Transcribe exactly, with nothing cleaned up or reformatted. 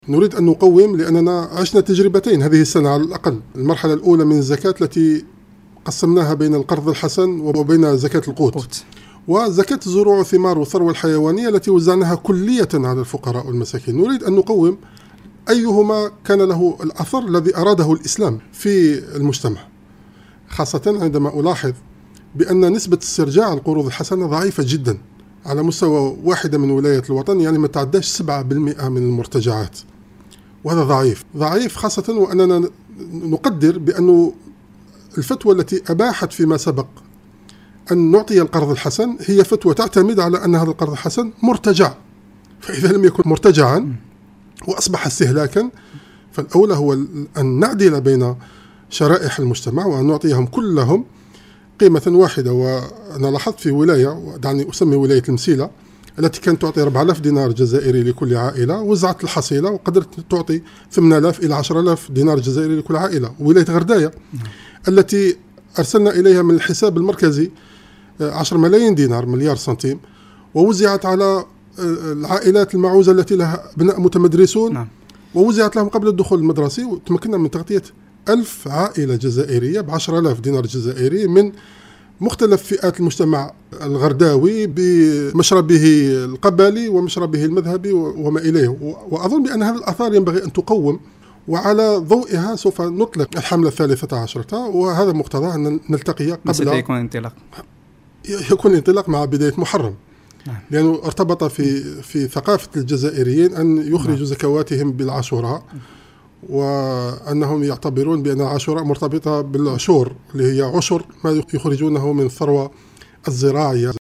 نريد أن نقوم لأننا عشنا تجربتين هذه السنة على الأقل. المرحلة الأولى من الزكاة التي قسمناها بين القرض الحسن وبين زكاة القوت، وزكاة الزروع والثمار والثروة الحيوانية التي وزعناها كلية على الفقراء والمساكين. نريد أن نقوم أيهما كان له الأثر الذي أراده الإسلام في المجتمع، خاصة عندما ألاحظ بأن نسبة استرجاع القروض الحسنة ضعيفة جدا على مستوى واحدة من ولايات الوطن، يعني ما تعداش سبعة بالمئة من المرتجعات، وهذا ضعيف ضعيف خاصة وأننا نقدر بأن الفتوى التي أباحت فيما سبق أن نعطي القرض الحسن هي فتوى تعتمد على أن هذا القرض الحسن مرتجع، فإذا لم يكن مرتجعا وأصبح استهلاكا فالأولى هو أن نعدل بين شرائح المجتمع وأن نعطيهم كلهم قيمة واحدة. وأنا لاحظت في ولاية، دعني أسمي ولاية المسيلة، التي كانت تعطي أربعة آلاف دينار جزائري لكل عائلة، وزعت الحصيلة وقدرت تعطي ثمانية آلاف إلى عشرة آلاف دينار جزائري لكل عائلة. ولاية غرداية التي أرسلنا إليها من الحساب المركزي عشرة ملايين دينار، مليار سنتيم، ووزعت على العائلات المعوزة التي لها أبناء متمدرسون، نعم. ووزعت لهم قبل الدخول المدرسي، وتمكننا من تغطية ألف عائلة جزائرية بعشرة آلاف دينار جزائري من مختلف فئات المجتمع الغرداوي بمشربه القبلي ومشربه المذهبي وما إليه. وأظن بأن هذه الآثار ينبغي أن تقوم، وعلى ضوئها سوف نطلق الحملة الثالثة عشرة، وهذا مقتضى أن نلتقي قبل يكون انطلاق يكون انطلاق مع بداية محرم، لأنه ارتبط في في ثقافة الجزائريين أن يخرجوا زكواتهم بالعاشوراء، وأنهم يعتبرون بأن العاشوراء مرتبطة بالعشور اللي هي عشر ما يخرجونه من الثروة الزراعية.